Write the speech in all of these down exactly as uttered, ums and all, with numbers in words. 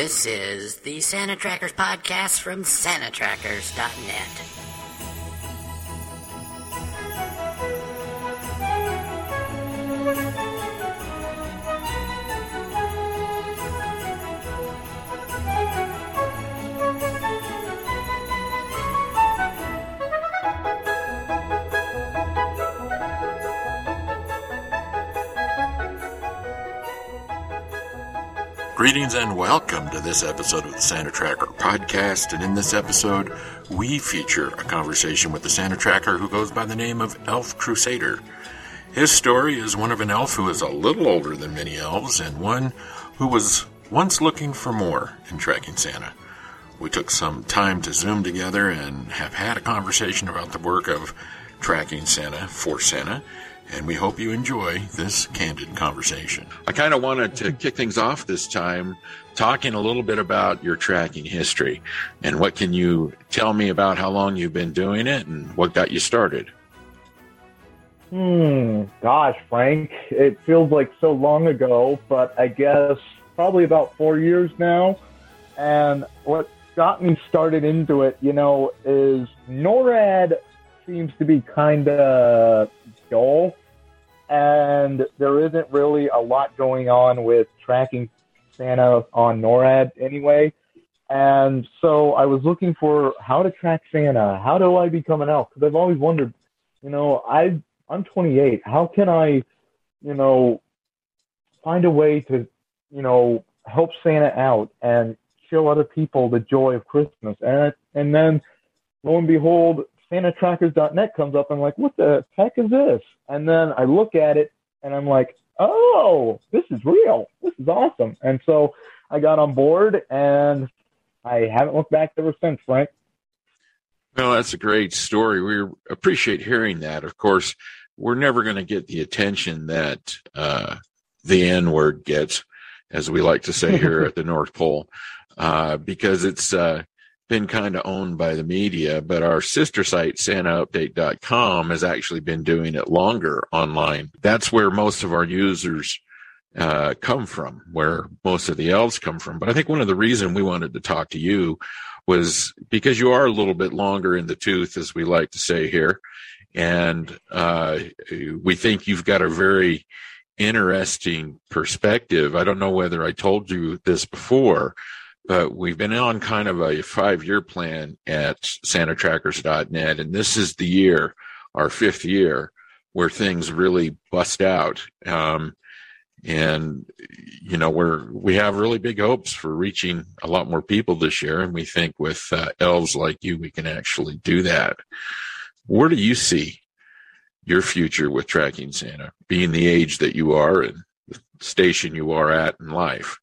This is the Santa Trackers podcast from Santa Trackers dot net. Greetings and welcome to this episode of the Santa Tracker podcast. And in this episode, we feature a conversation with the Santa Tracker who goes by the name of Elf Crusader. His story is one of an elf who is a little older than many elves and one who was once looking for more in tracking Santa. We took some time to Zoom together and have had a conversation about the work of tracking Santa for Santa. And we hope you enjoy this candid conversation. I kind of wanted to kick things off this time talking a little bit about your tracking history. And what can you tell me about how long you've been doing it and what got you started? Hmm, gosh, Frank, it feels like so long ago, but I guess probably about four years now. And what got me started into it, you know, is NORAD seems to be kind of dull, and there isn't really a lot going on with tracking Santa on NORAD anyway. And so I was looking for how to track Santa. How do I become an elf? Because I've always wondered, you know, I, I'm twenty-eight. How can I, you know, find a way to, you know, help Santa out and show other people the joy of Christmas? And, and then, lo and behold, Santa Trackers dot net comes up. I'm like, what the heck is this? And then I look at it and I'm like, oh, this is real. This is awesome. And so I got on board and I haven't looked back ever since, Frank. Well, that's a great story. We appreciate hearing that. Of course, we're never going to get the attention that uh, the N word gets, as we like to say here at the North Pole, uh, because it's uh, been kind of owned by the media, but our sister site, Santa Update dot com, has actually been doing it longer online. That's where most of our users uh, come from, where most of the elves come from. But I think one of the reasons we wanted to talk to you was because you are a little bit longer in the tooth, as we like to say here. And uh, we think you've got a very interesting perspective. I don't know whether I told you this before, but we've been on kind of a five-year plan at Santa Trackers dot net, and this is the year, our fifth year, where things really bust out. Um, and, you know, we're, we have really big hopes for reaching a lot more people this year, and we think with uh, elves like you, we can actually do that. Where do you see your future with tracking Santa, being the age that you are and the station you are at in life?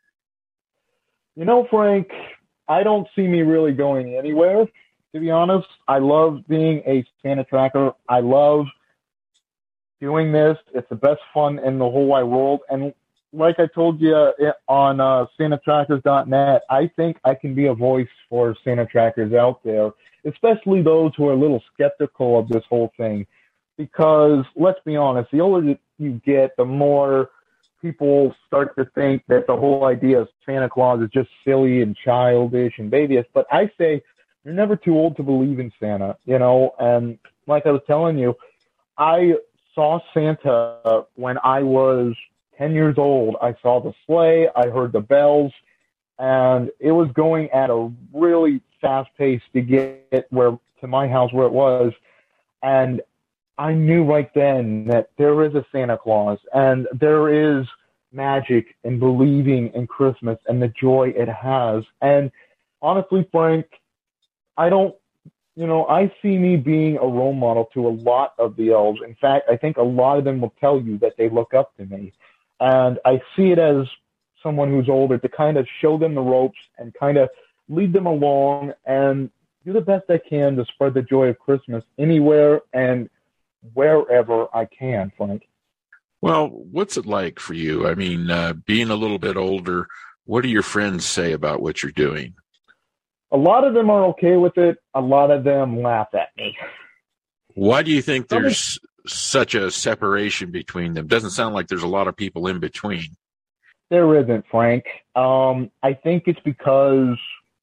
You know, Frank, I don't see me really going anywhere, to be honest. I love being a Santa Tracker. I love doing this. It's the best fun in the whole wide world. And like I told you on uh, Santa Trackers dot net, I think I can be a voice for Santa Trackers out there, especially those who are a little skeptical of this whole thing. Because, let's be honest, the older you get, the more people start to think that the whole idea of Santa Claus is just silly and childish and babyish. But I say you're never too old to believe in Santa, you know. And like I was telling you, I saw Santa when I was ten years old. I saw the sleigh, I heard the bells, and it was going at a really fast pace to get where to my house where it was. And I knew right then that there is a Santa Claus and there is magic in believing in Christmas and the joy it has. And honestly, Frank, I don't, you know, I see me being a role model to a lot of the elves. In fact, I think a lot of them will tell you that they look up to me. And I see it as someone who's older to kind of show them the ropes and kind of lead them along and do the best I can to spread the joy of Christmas anywhere and wherever I can, Frank. Well, what's it like for you? I mean, uh, being a little bit older, what do your friends say about what you're doing? A lot of them are okay with it. A lot of them laugh at me. Why do you think there's such a separation between them? Doesn't sound like there's a lot of people in between. There isn't, Frank. Um, I think it's because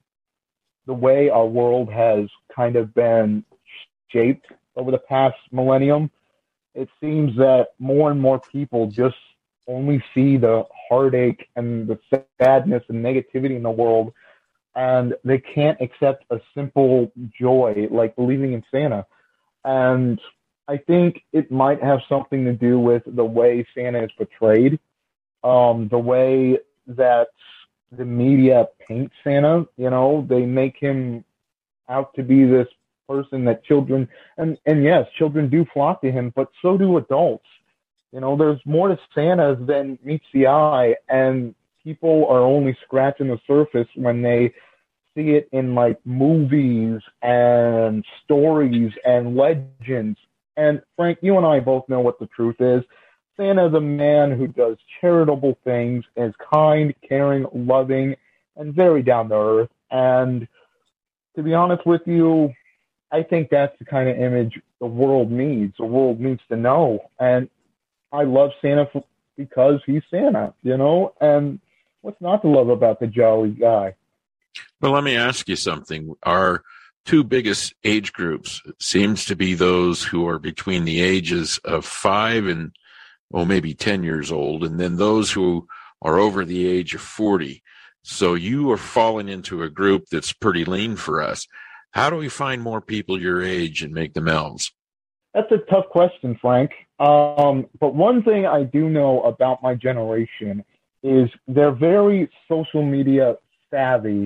the way our world has kind of been shaped over the past millennium, it seems that more and more people just only see the heartache and the sadness and negativity in the world, and they can't accept a simple joy like believing in Santa. And I think it might have something to do with the way Santa is portrayed, um, the way that the media paints Santa. You know, they make him out to be this person that children, and, and yes, children do flock to him, but so do adults. You know, there's more to Santa than meets the eye, and people are only scratching the surface when they see it in like movies and stories and legends. And Frank, you and I both know what the truth is. Santa is a man who does charitable things, is kind, caring, loving, and very down to earth. And to be honest with you, I think that's the kind of image the world needs. The world needs to know. And I love Santa for, because he's Santa, you know? And what's not to love about the jolly guy? Well, let me ask you something. Our two biggest age groups seems to be those who are between the ages of five and, well, maybe ten years old, and then those who are over the age of forty. So you are falling into a group that's pretty lean for us. How do we find more people your age and make them elves? That's a tough question, Frank. Um, but one thing I do know about my generation is they're very social media savvy,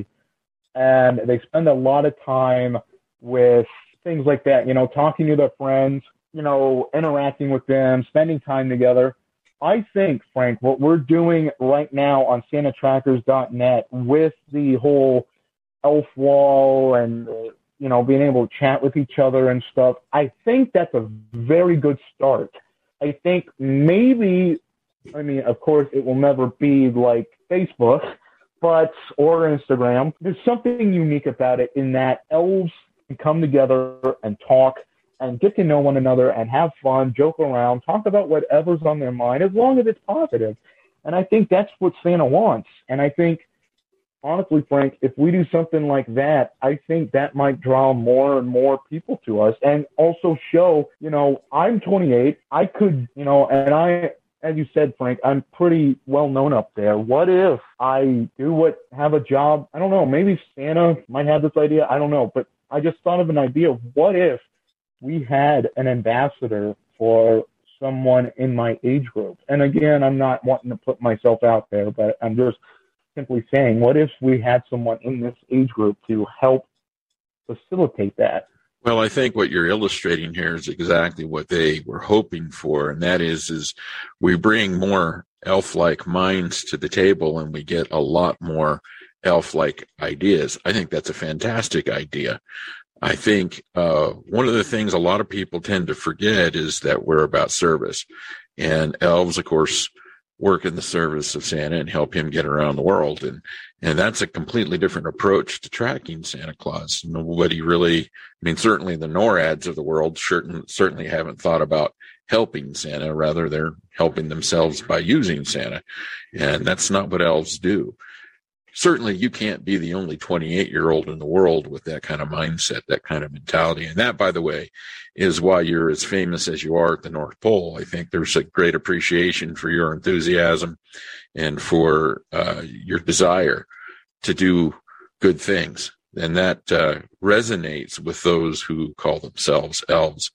and they spend a lot of time with things like that, you know, talking to their friends, you know, interacting with them, spending time together. I think, Frank, what we're doing right now on Santa Trackers dot net with the whole elf wall and, uh, you know, being able to chat with each other and stuff, I think that's a very good start. I think maybe, I mean, of course, it will never be like Facebook, but, or Instagram. There's something unique about it in that elves can come together and talk and get to know one another and have fun, joke around, talk about whatever's on their mind, as long as it's positive. And I think that's what Santa wants. And I think, honestly, Frank, if we do something like that, I think that might draw more and more people to us, and also show, you know, I'm twenty-eight. I could, you know, and I, as you said, Frank, I'm pretty well known up there. What if I do what, have a job? I don't know. Maybe Santa might have this idea. I don't know. But I just thought of an idea of what if we had an ambassador for someone in my age group. And again, I'm not wanting to put myself out there, but I'm just simply saying, what if we had someone in this age group to help facilitate that? Well, I think what you're illustrating here is exactly what they were hoping for, and that is, is we bring more elf-like minds to the table, and we get a lot more elf-like ideas. I think that's a fantastic idea. I think uh, one of the things a lot of people tend to forget is that we're about service, and elves, of course, work in the service of Santa and help him get around the world. And, and that's a completely different approach to tracking Santa Claus. Nobody really, I mean, certainly the NORADs of the world certain, certainly haven't thought about helping Santa. Rather, they're helping themselves by using Santa. And that's not what elves do. Certainly you can't be the only twenty-eight year old in the world with that kind of mindset, that kind of mentality. And that, by the way, is why you're as famous as you are at the North Pole. I think there's a great appreciation for your enthusiasm and for uh, your desire to do good things. And that uh, resonates with those who call themselves elves.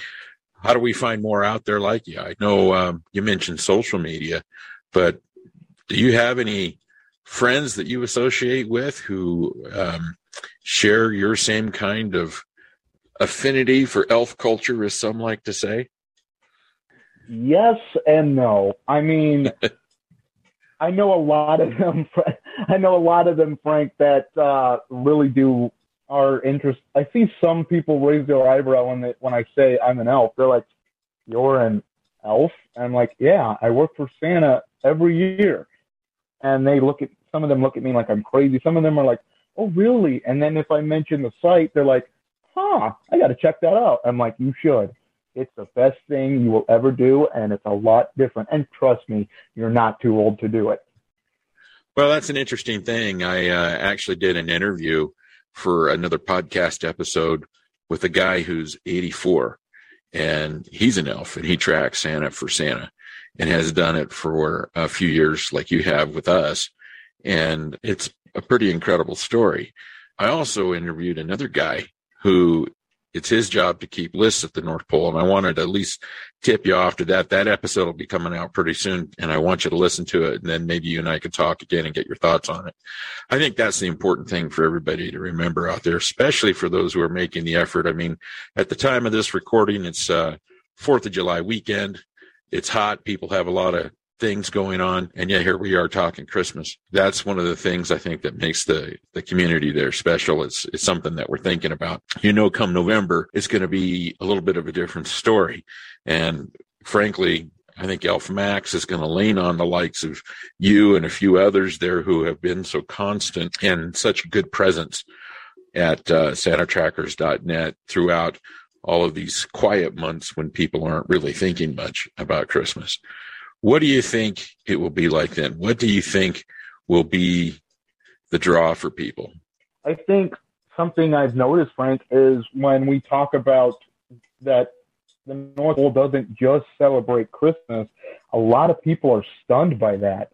How do we find more out there like you? I know um, you mentioned social media, but do you have any friends that you associate with who um, share your same kind of affinity for elf culture, as some like to say? Yes and no. I mean, I know a lot of them. I know a lot of them, Frank, that uh, really do are interested. I see some people raise their eyebrow when they, when I say I'm an elf. They're like, "You're an elf?" I'm like, "Yeah, I work for Santa every year." And they look at, some of them look at me like I'm crazy. Some of them are like, "Oh, really?" And then if I mention the site, they're like, "Huh, I got to check that out." I'm like, "You should. It's the best thing you will ever do, and it's a lot different. And trust me, you're not too old to do it." Well, that's an interesting thing. I uh, actually did an interview for another podcast episode with a guy who's eighty-four, and he's an elf, and he tracks Santa for Santa and has done it for a few years like you have with us. And it's a pretty incredible story. I also interviewed another guy who it's his job to keep lists at the North Pole. And I wanted to at least tip you off to that. That episode will be coming out pretty soon, and I want you to listen to it. And then maybe you and I can talk again and get your thoughts on it. I think that's the important thing for everybody to remember out there, especially for those who are making the effort. I mean, at the time of this recording, it's uh fourth of July weekend. It's hot. People have a lot of things going on, and yet here we are talking Christmas. That's one of the things I think that makes the the community there special. It's it's something that we're thinking about. You know, come November, it's going to be a little bit of a different story, and frankly, I think Elf Max is going to lean on the likes of you and a few others there who have been so constant and such a good presence at uh, Santa Trackers dot net throughout all of these quiet months when people aren't really thinking much about Christmas. What do you think it will be like then? What do you think will be the draw for people? I think something I've noticed, Frank, is when we talk about that the North Pole doesn't just celebrate Christmas, a lot of people are stunned by that.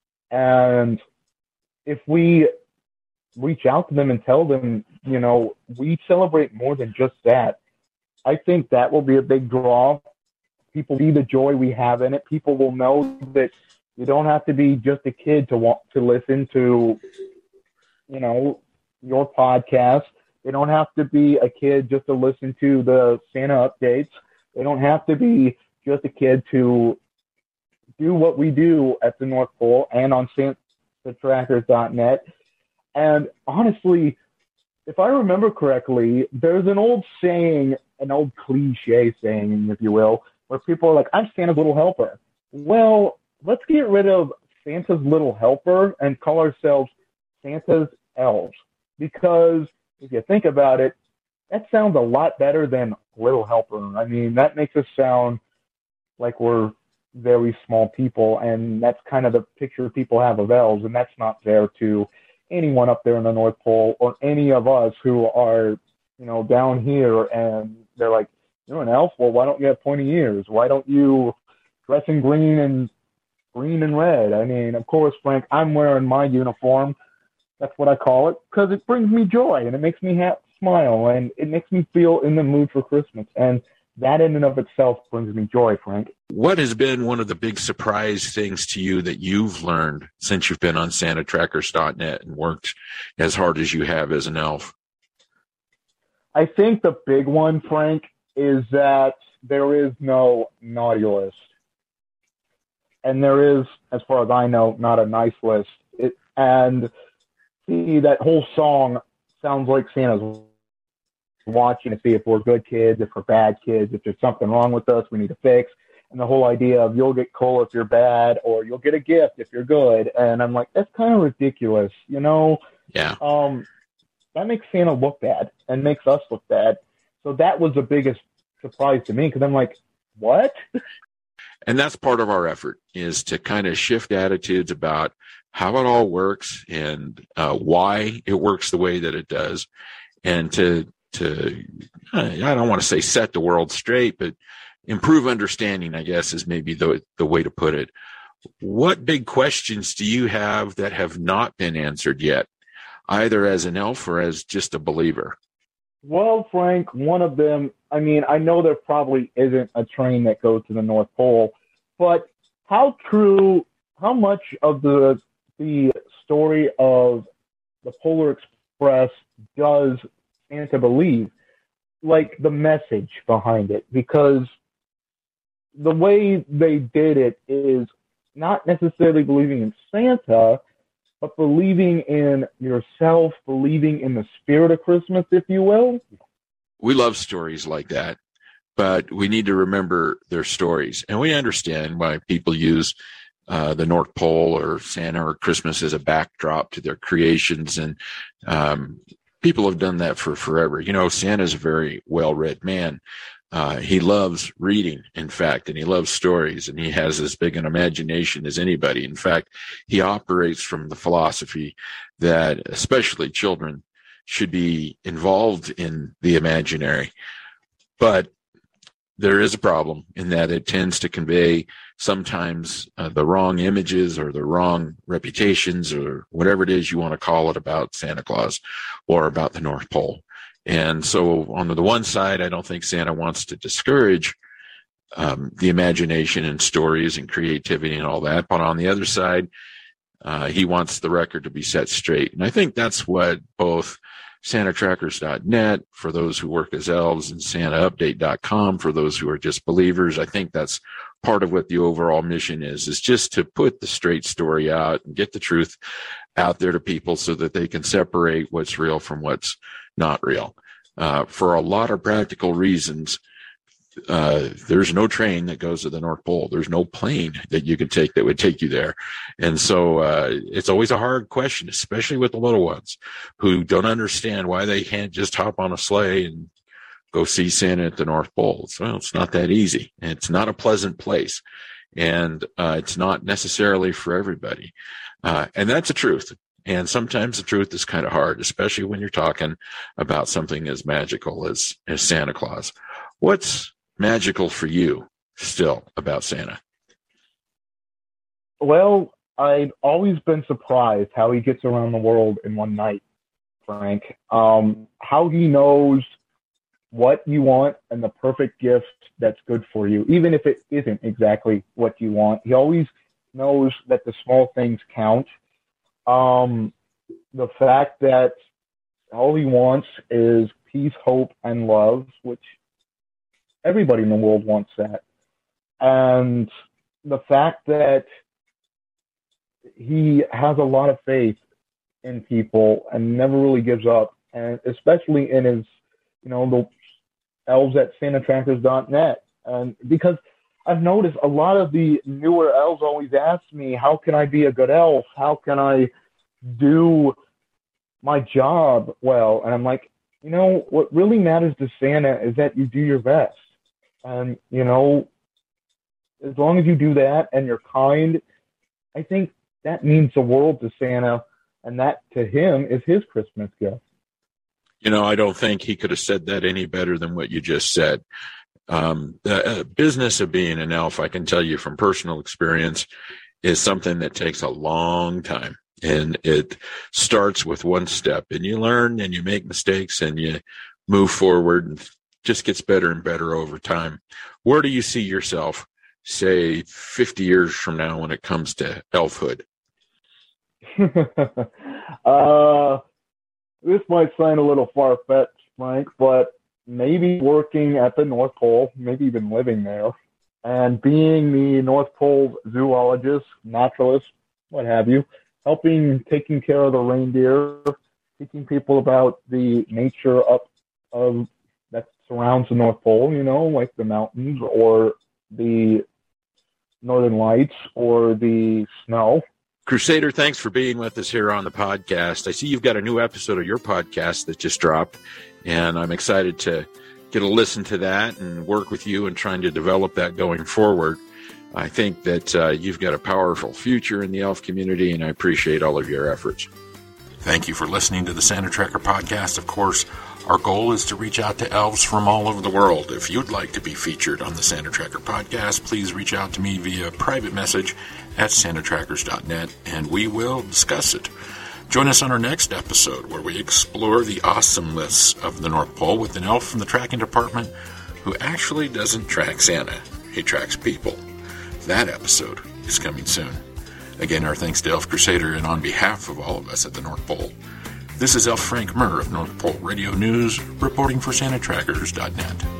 And if we reach out to them and tell them, you know, we celebrate more than just that, I think that will be a big draw. People see the joy we have in it. People will know that you don't have to be just a kid to want to listen to, you know, your podcast. They don't have to be a kid just to listen to the Santa updates. They don't have to be just a kid to do what we do at the North Pole and on Santa Trackers dot net. And honestly, if I remember correctly, there's an old saying, an old cliche saying, if you will, where people are like, I'm Santa's little helper. Well, let's get rid of Santa's little helper and call ourselves Santa's elves. Because if you think about it, that sounds a lot better than little helper. I mean, that makes us sound like we're very small people, and that's kind of the picture people have of elves, and that's not fair to anyone up there in the North Pole or any of us who are, you know, down here, and they're like, you're an elf? Well, why don't you have pointy ears? Why don't you dress in green and green and red? I mean, of course, Frank, I'm wearing my uniform. That's what I call it, because it brings me joy, and it makes me ha- smile, and it makes me feel in the mood for Christmas. And that in and of itself brings me joy, Frank. What has been one of the big surprise things to you that you've learned since you've been on Santa Trackers dot net and worked as hard as you have as an elf? I think the big one, Frank, is that there is no naughty list. And there is, as far as I know, not a nice list. It, and see, that whole song sounds like Santa's watching to see if we're good kids, if we're bad kids, if there's something wrong with us we need to fix. And the whole idea of you'll get coal if you're bad, or you'll get a gift if you're good. And I'm like, that's kind of ridiculous, you know? Yeah. Um, that makes Santa look bad and makes us look bad. So that was the biggest surprise to me, because I'm like, what? And that's part of our effort, is to kind of shift attitudes about how it all works and uh, why it works the way that it does. And to, to I don't want to say set the world straight, but improve understanding, I guess, is maybe the, the way to put it. What big questions do you have that have not been answered yet, either as an elf or as just a believer? Well, Frank, one of them, I mean, I know there probably isn't a train that goes to the North Pole, but how true, how much of the the story of the Polar Express does Santa believe? Like the message behind it, because the way they did it is not necessarily believing in Santa, but believing in yourself, believing in the spirit of Christmas, if you will. We love stories like that, but we need to remember their stories. And we understand why people use uh, the North Pole or Santa or Christmas as a backdrop to their creations. And um, people have done that for forever. You know, Santa's a very well-read man. Uh, he loves reading, in fact, and he loves stories, and he has as big an imagination as anybody. In fact, he operates from the philosophy that especially children should be involved in the imaginary. But there is a problem in that it tends to convey sometimes uh, the wrong images or the wrong reputations or whatever it is you want to call it about Santa Claus or about the North Pole. And so on the one side, I don't think Santa wants to discourage um, the imagination and stories and creativity and all that. But on the other side, uh, he wants the record to be set straight. And I think that's what both Santa Trackers dot net for those who work as elves and Santa Update dot com for those who are just believers. I think that's part of what the overall mission is, is just to put the straight story out and get the truth out there to people so that they can separate what's real from what's not real. Uh, for a lot of practical reasons, uh, there's no train that goes to the North Pole. There's no plane that you can take that would take you there. And so uh, it's always a hard question, especially with the little ones who don't understand why they can't just hop on a sleigh and go see Santa at the North Pole. Well, it's not that easy. It's not a pleasant place. And uh, it's not necessarily for everybody. Uh, and that's the truth. And sometimes the truth is kind of hard, especially when you're talking about something as magical as, as Santa Claus. What's magical for you still about Santa? Well, I've always been surprised how he gets around the world in one night, Frank. Um, how he knows what you want and the perfect gift that's good for you, even if it isn't exactly what you want. He always knows that the small things count. Um, the fact that all he wants is peace, hope, and love, which everybody in the world wants that. And the fact that he has a lot of faith in people and never really gives up, and especially in his, you know, the elves at Santa Trackers dot net. And because I've noticed a lot of the newer elves always ask me, how can I be a good elf? How can I do my job well? And I'm like, you know, what really matters to Santa is that you do your best. And, you know, as long as you do that and you're kind, I think that means the world to Santa, and that to him is his Christmas gift. You know, I don't think he could have said that any better than what you just said. Um, the uh, business of being an elf, I can tell you from personal experience, is something that takes a long time. And it starts with one step, and you learn and you make mistakes and you move forward, and just gets better and better over time. Where do you see yourself, say, fifty years from now when it comes to elfhood? uh, this might sound a little far-fetched, Mike, but maybe working at the North Pole, maybe even living there, and being the North Pole zoologist, naturalist, what have you, helping, taking care of the reindeer, teaching people about the nature of, of that surrounds the North Pole, you know, like the mountains or the northern lights or the snow. Crusader, thanks for being with us here on the podcast. I see you've got a new episode of your podcast that just dropped, and I'm excited to get a listen to that and work with you and trying to develop that going forward. I think that uh, you've got a powerful future in the elf community, and I appreciate all of your efforts. Thank you for listening to the Santa Tracker podcast. Of course, our goal is to reach out to elves from all over the world. If you'd like to be featured on the Santa Tracker podcast, please reach out to me via private message at Santa Trackers dot net, and we will discuss it. Join us on our next episode, where we explore the awesomeness of the North Pole with an elf from the tracking department who actually doesn't track Santa. He tracks people. That episode is coming soon. Again, our thanks to Elf Crusader, and on behalf of all of us at the North Pole, this is Elf Frank Murr of North Pole Radio News, reporting for Santa Trackers dot net.